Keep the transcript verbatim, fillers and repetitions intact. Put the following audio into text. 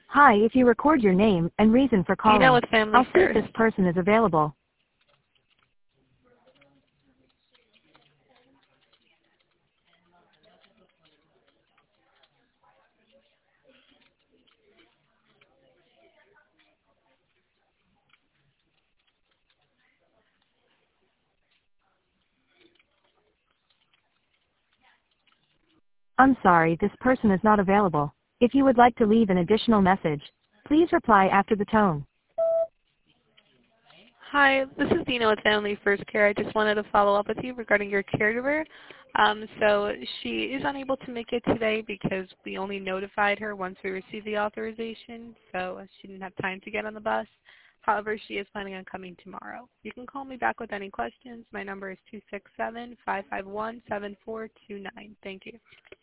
Hi, if you record your name and reason for Dina calling, with Family I'll see if First. this person is available. I'm sorry, this person is not available. If you would like to leave an additional message, please reply after the tone. Hi, this is Dina with Family First Care. I just wanted to follow up with you regarding your caregiver. Um, so she is unable to make it today because we only notified her once we received the authorization, so she didn't have time to get on the bus. However, she is planning on coming tomorrow. You can call me back with any questions. My number is two six seven, five five one, seven four two nine. Thank you.